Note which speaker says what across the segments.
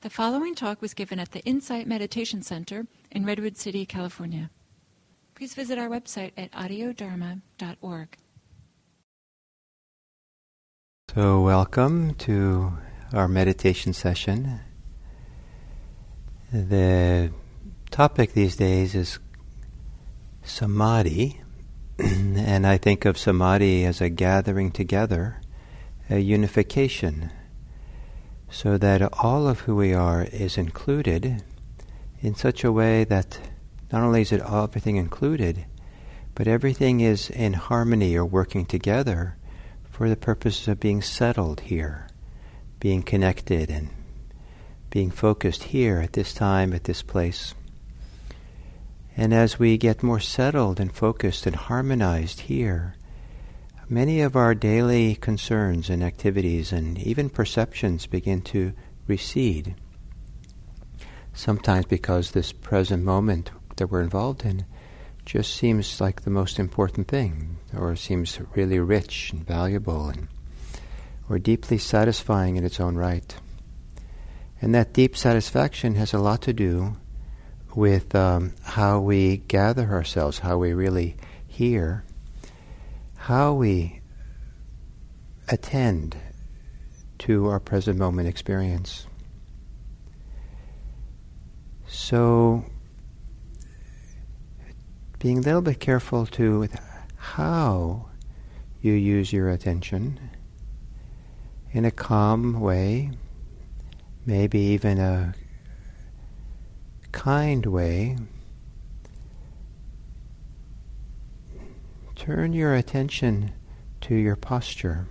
Speaker 1: The following talk was given at the Insight Meditation Center in Redwood City, California. Please visit our website at audiodharma.org.
Speaker 2: So welcome to our meditation session. The topic these days is samadhi, and I think of samadhi as a gathering together, a unification, so that all of who we are is included in such a way that not only is it everything included, but everything is in harmony or working together for the purposes of being settled here, being connected and being focused here at this time, at this place. And as we get more settled and focused and harmonized here, many of our daily concerns and activities and even perceptions begin to recede. Sometimes because this present moment that we're involved in just seems like the most important thing, or seems really rich and valuable or deeply satisfying in its own right. And that deep satisfaction has a lot to do with how we gather ourselves, how we really hear, how we attend to our present moment experience. So, being a little bit careful with how you use your attention in a calm way, maybe even a kind way. Turn your attention to your posture,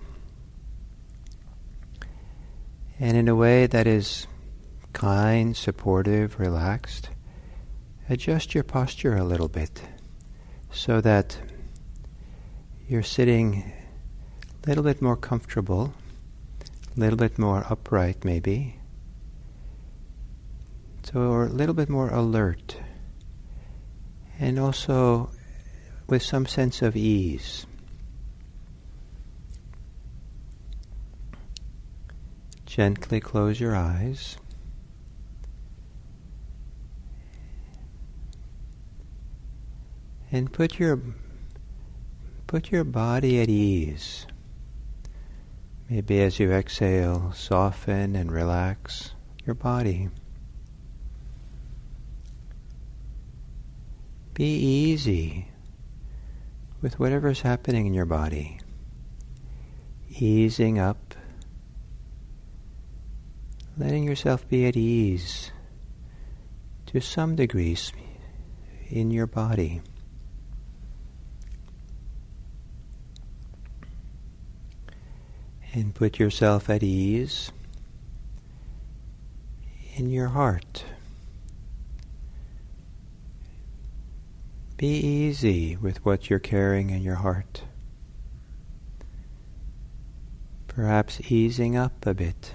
Speaker 2: and in a way that is kind, supportive, relaxed, adjust your posture a little bit so that you're sitting a little bit more comfortable, a little bit more upright maybe, or a little bit more alert, and also with some sense of ease. Gently close your eyes. And put your body at ease. Maybe as you exhale, soften and relax your body. Be easy with whatever's happening in your body. Easing up, letting yourself be at ease to some degree in your body. And put yourself at ease in your heart. Be easy with what you're carrying in your heart. Perhaps easing up a bit.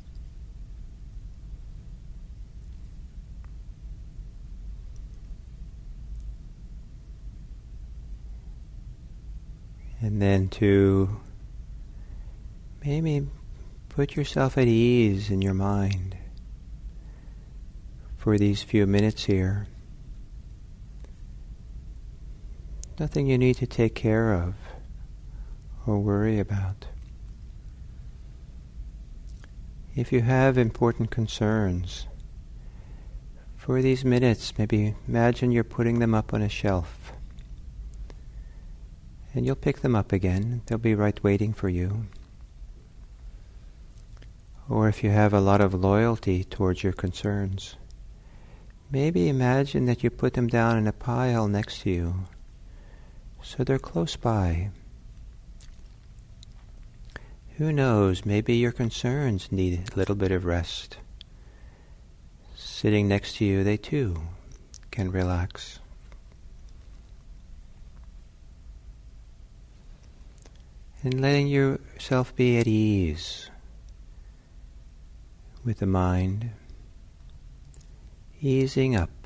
Speaker 2: And then to maybe put yourself at ease in your mind for these few minutes here. Nothing you need to take care of or worry about. If you have important concerns, for these minutes, maybe imagine you're putting them up on a shelf. And you'll pick them up again. They'll be right waiting for you. Or if you have a lot of loyalty towards your concerns, maybe imagine that you put them down in a pile next to you, so they're close by. Who knows, maybe your concerns need a little bit of rest. Sitting next to you, they too can relax. And letting yourself be at ease with the mind, easing up.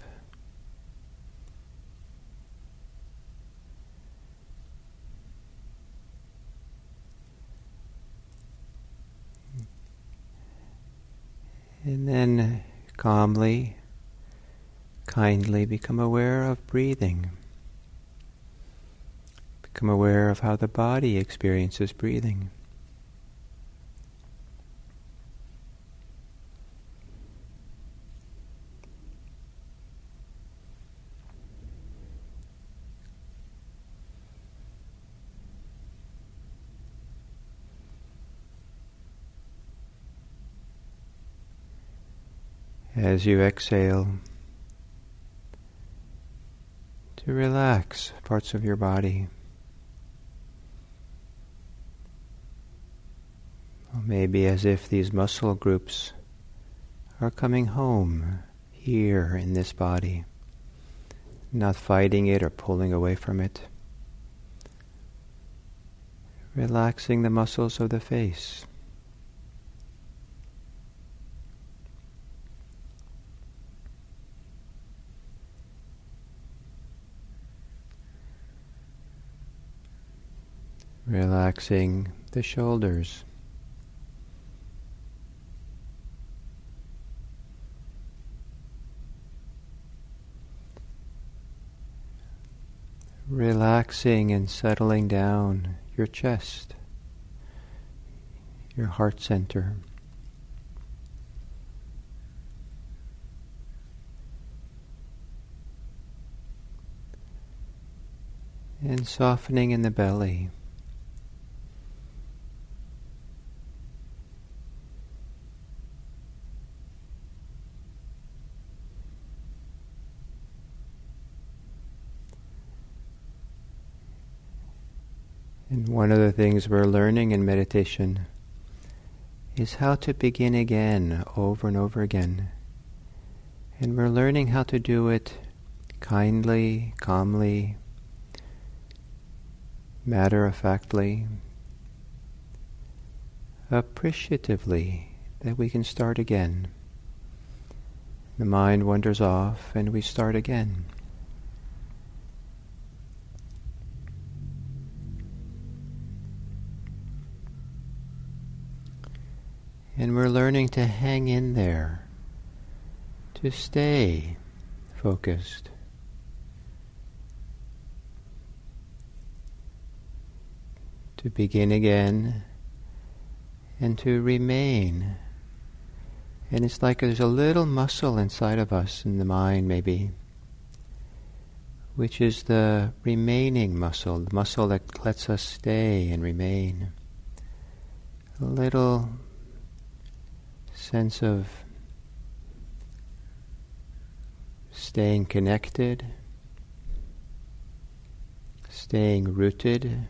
Speaker 2: And then then calmly, kindly become aware of breathing. Become aware of how the body experiences breathing. As you exhale, to relax parts of your body. Or maybe as if these muscle groups are coming home here in this body, not fighting it or pulling away from it. Relaxing the muscles of the face. Relaxing the shoulders. Relaxing and settling down your chest, your heart center. And softening in the belly. And one of the things we're learning in meditation is how to begin again, over and over again. And we're learning how to do it kindly, calmly, matter-of-factly, appreciatively, that we can start again. The mind wanders off and we start again. And we're learning to hang in there, to stay focused. To begin again and to remain. And it's like there's a little muscle inside of us, in the mind maybe, which is the remaining muscle, the muscle that lets us stay and remain. A little sense of staying connected, staying rooted,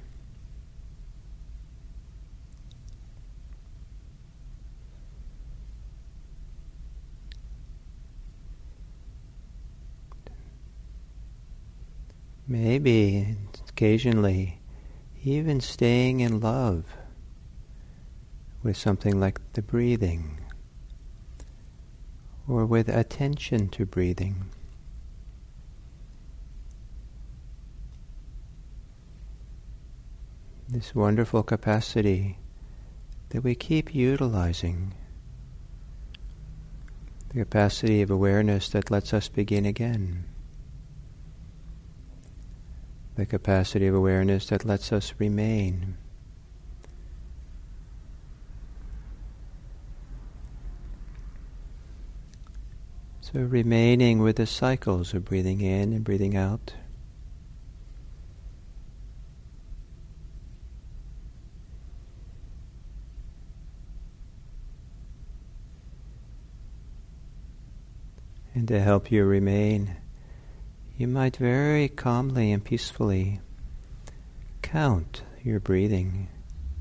Speaker 2: maybe occasionally even staying in love with something like the breathing, or with attention to breathing. This wonderful capacity that we keep utilizing, the capacity of awareness that lets us begin again, the capacity of awareness that lets us remain. So remaining with the cycles of breathing in and breathing out. And to help you remain, you might very calmly and peacefully count your breathing.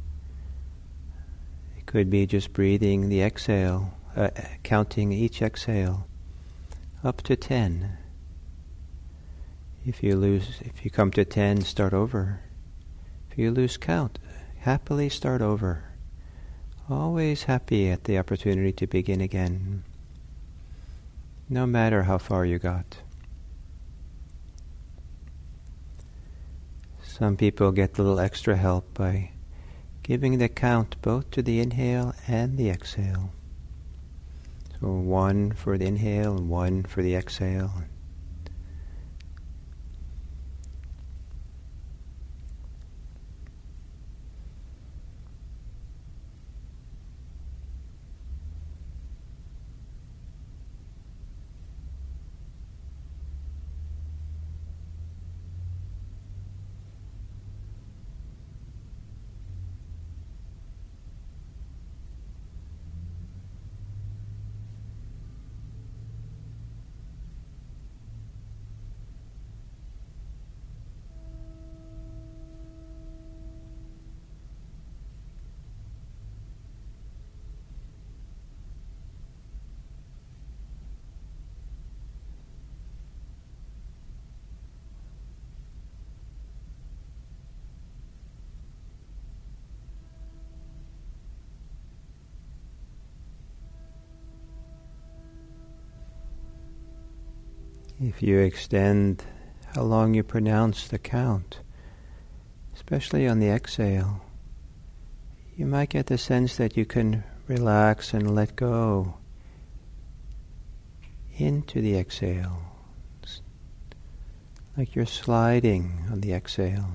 Speaker 2: It could be just breathing the exhale, counting each exhale up to 10. If you come to 10, start over. If you lose count, happily start over. Always happy at the opportunity to begin again, no matter how far you got. Some people get a little extra help by giving the count both to the inhale and the exhale. So 1 for the inhale and 1 for the exhale. If you extend how long you pronounce the count, especially on the exhale, you might get the sense that you can relax and let go into the exhale, it's like you're sliding on the exhale.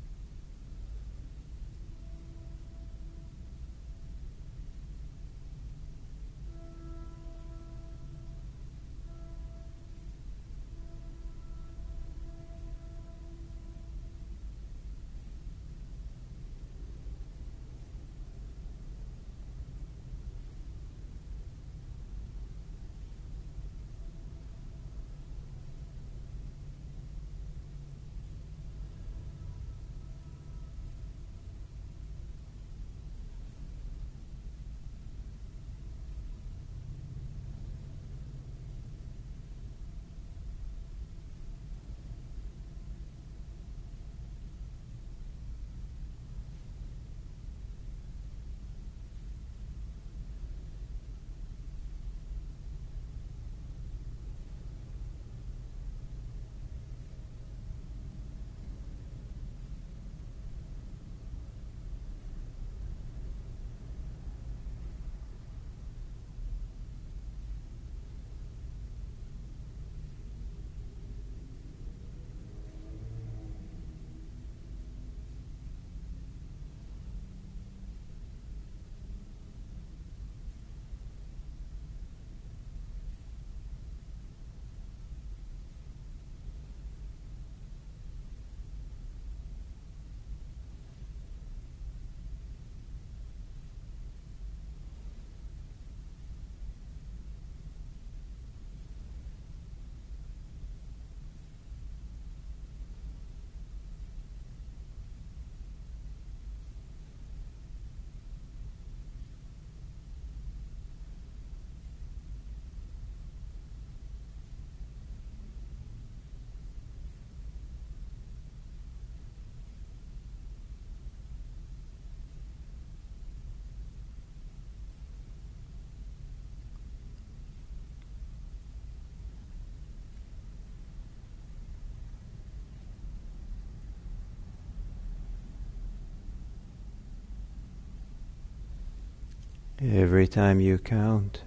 Speaker 2: Every time you count,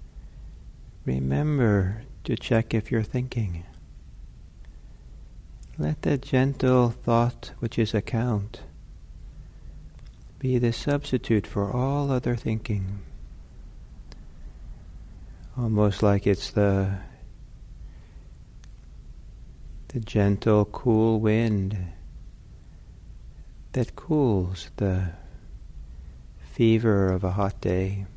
Speaker 2: remember to check if you're thinking. Let the gentle thought, which is a count, be the substitute for all other thinking. Almost like it's the gentle, cool wind that cools the fever of a hot day.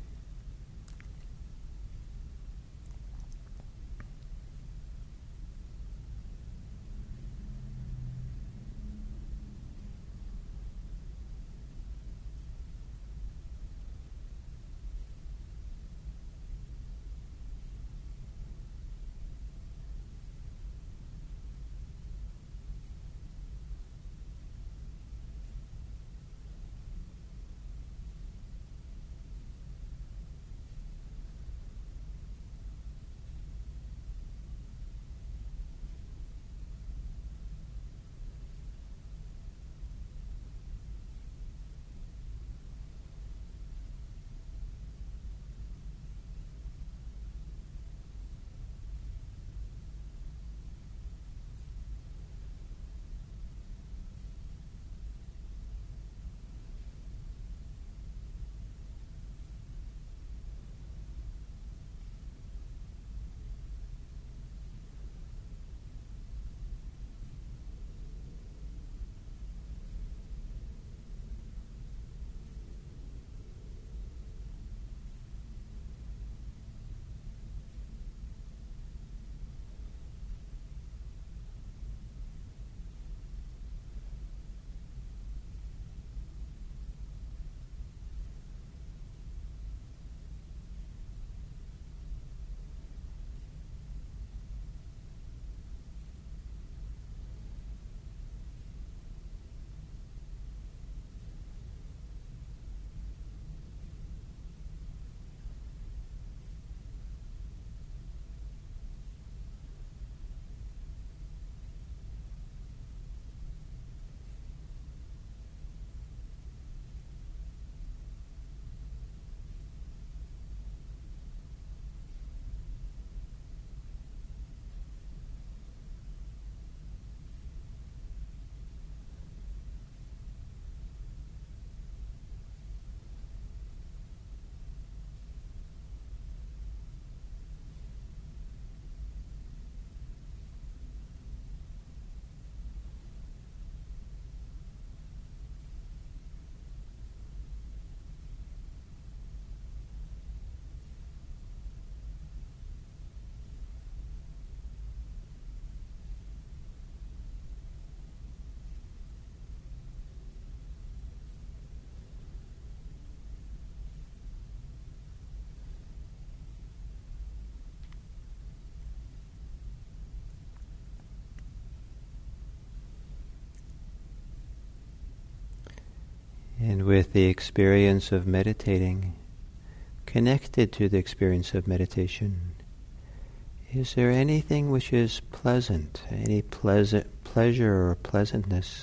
Speaker 2: with the experience of meditating, connected to the experience of meditation, is there anything which is pleasant, any pleasure or pleasantness?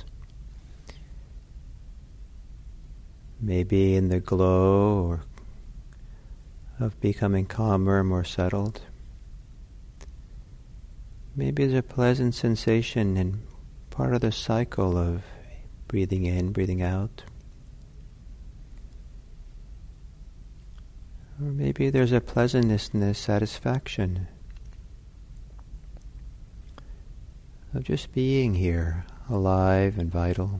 Speaker 2: Maybe in the glow or of becoming calmer, more settled. Maybe there's a pleasant sensation in part of the cycle of breathing in, breathing out. Or maybe there's a pleasantness and a satisfaction of just being here, alive and vital.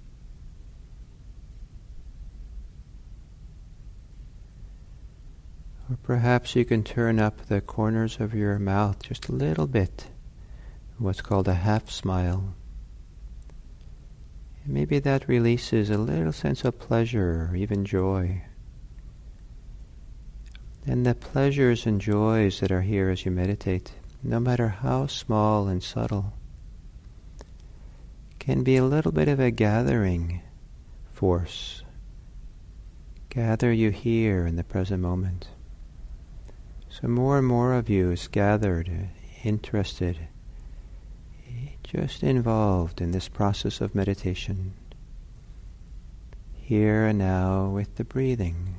Speaker 2: Or perhaps you can turn up the corners of your mouth just a little bit, what's called a half smile. And maybe that releases a little sense of pleasure or even joy. And the pleasures and joys that are here as you meditate, no matter how small and subtle, can be a little bit of a gathering force. Gather you here in the present moment. So more and more of you is gathered, interested, just involved in this process of meditation, here and now with the breathing.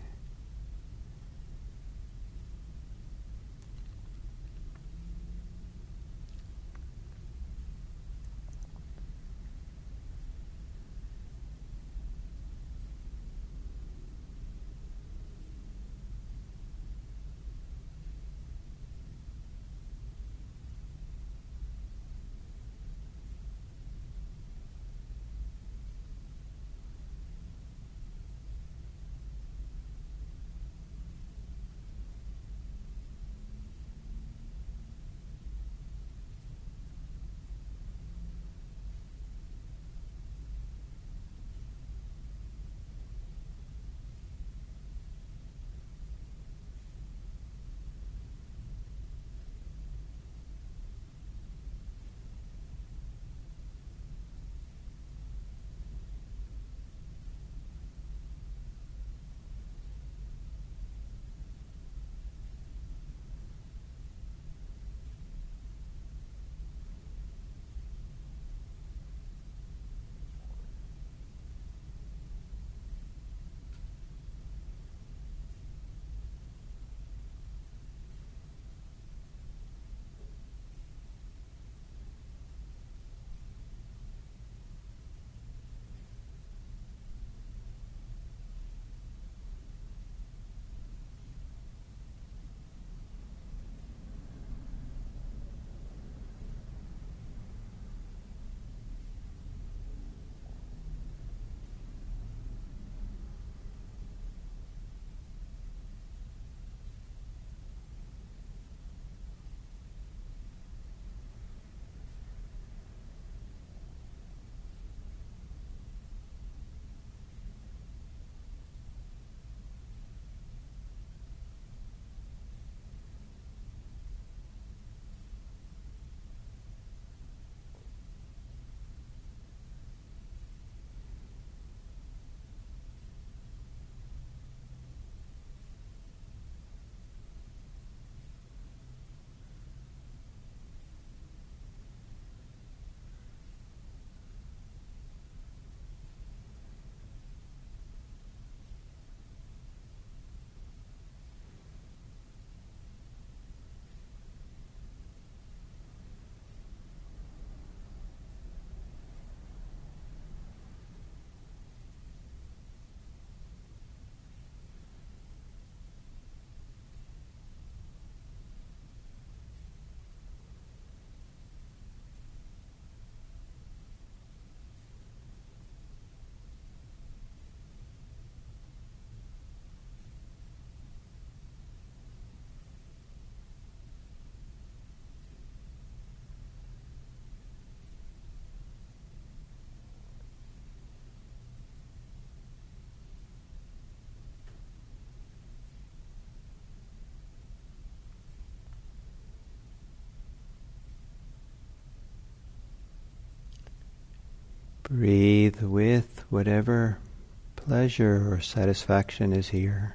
Speaker 2: Breathe with whatever pleasure or satisfaction is here.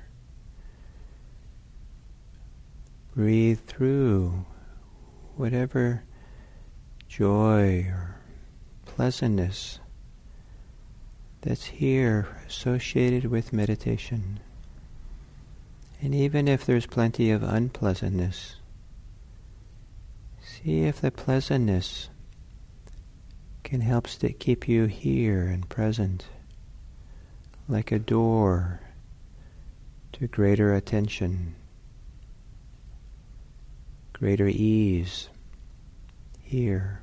Speaker 2: Breathe through whatever joy or pleasantness that's here associated with meditation. And even if there's plenty of unpleasantness, see if the pleasantness can help keep you here and present, like a door to greater attention, greater ease here.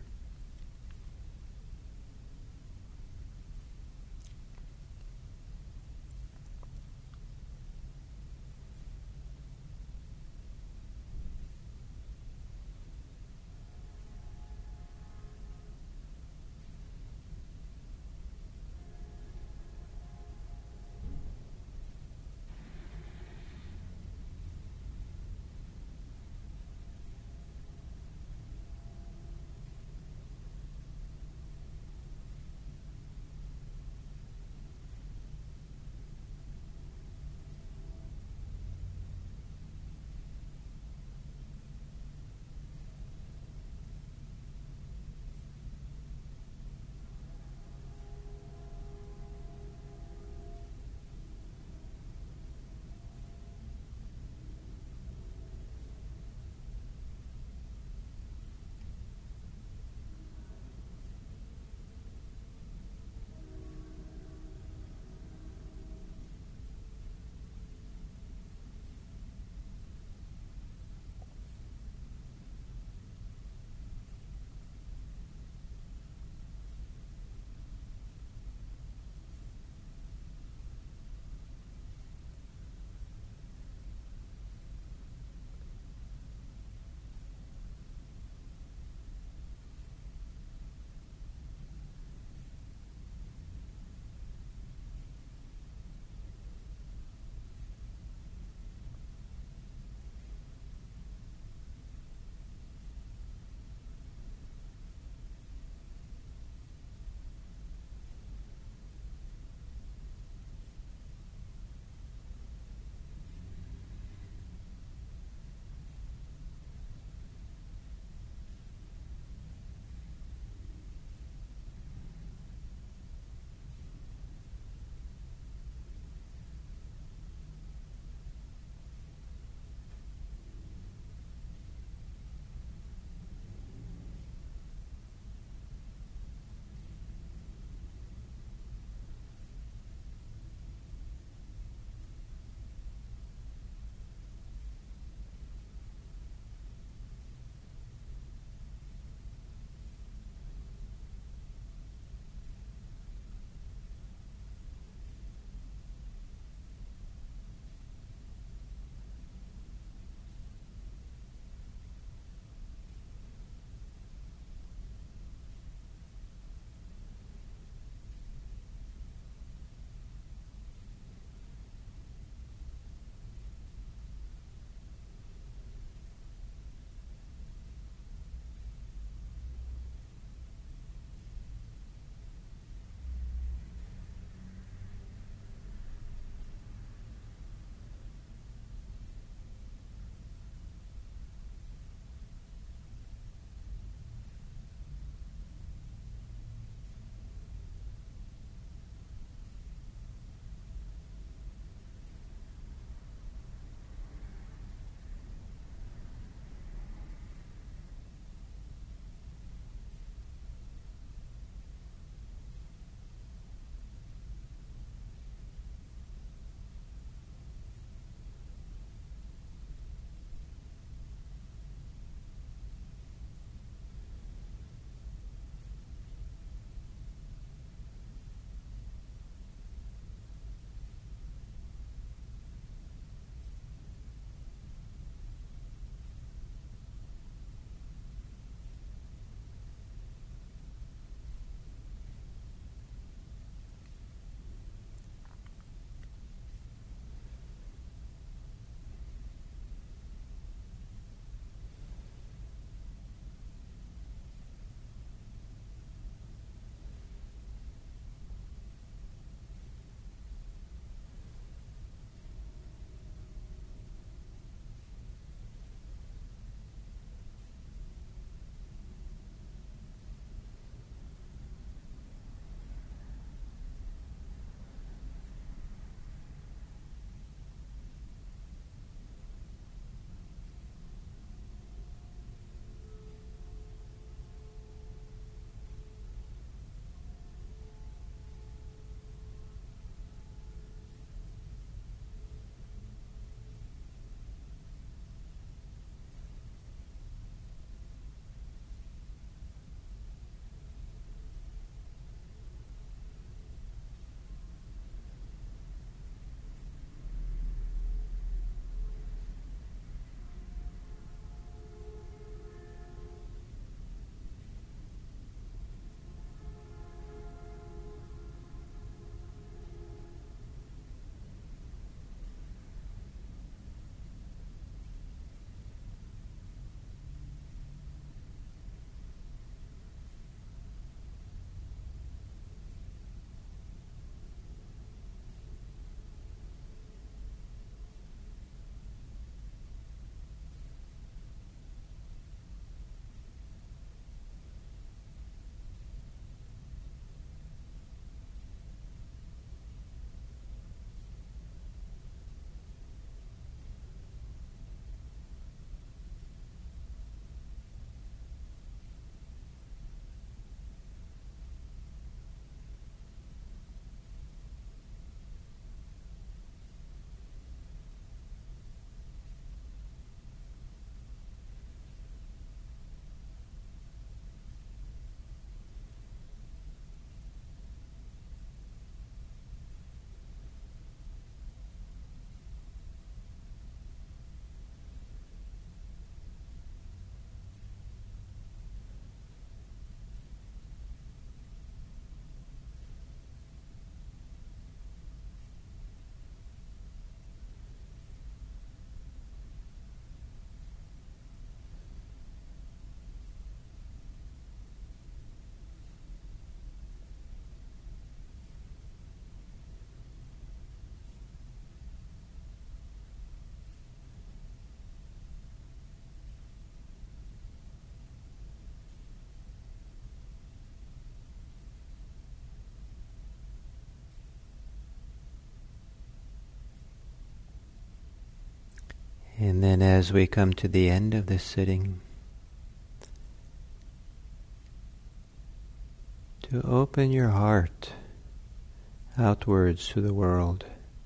Speaker 2: And then as we come to the end of this sitting, to open your heart outwards to the world.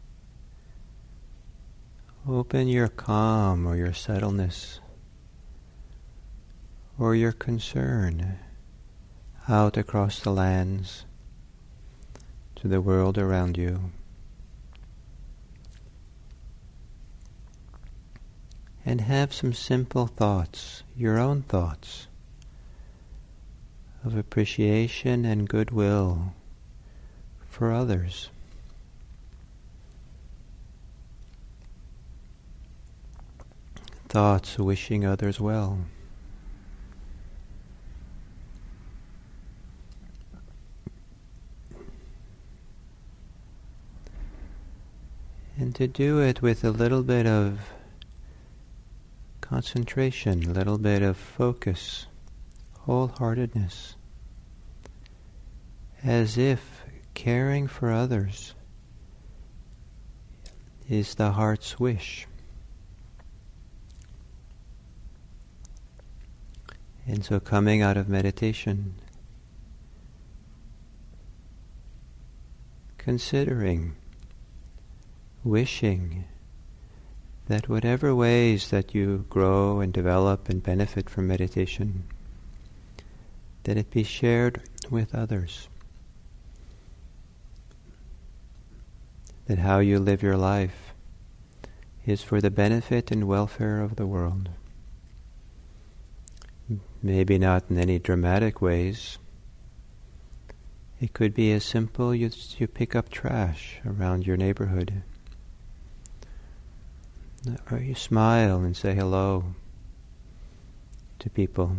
Speaker 2: Open your calm or your settledness or your concern out across the lands to the world around you. And have some simple thoughts, your own thoughts, of appreciation and goodwill for others. Thoughts wishing others well. And to do it with a little bit of concentration, a little bit of focus, wholeheartedness, as if caring for others is the heart's wish. And so coming out of meditation, considering, wishing that whatever ways that you grow and develop and benefit from meditation, that it be shared with others. That how you live your life is for the benefit and welfare of the world. Maybe not in any dramatic ways. It could be as simple as you pick up trash around your neighborhood. Or you smile and say hello to people.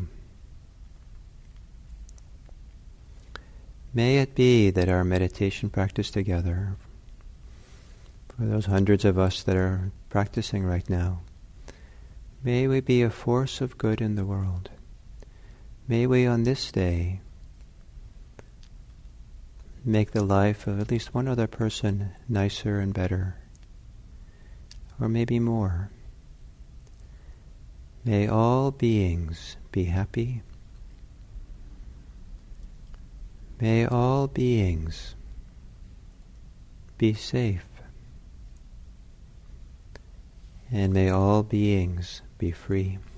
Speaker 2: May it be that our meditation practice together, for those hundreds of us that are practicing right now, may we be a force of good in the world. May we on this day make the life of at least one other person nicer and better, or maybe more. May all beings be happy. May all beings be safe. And may all beings be free.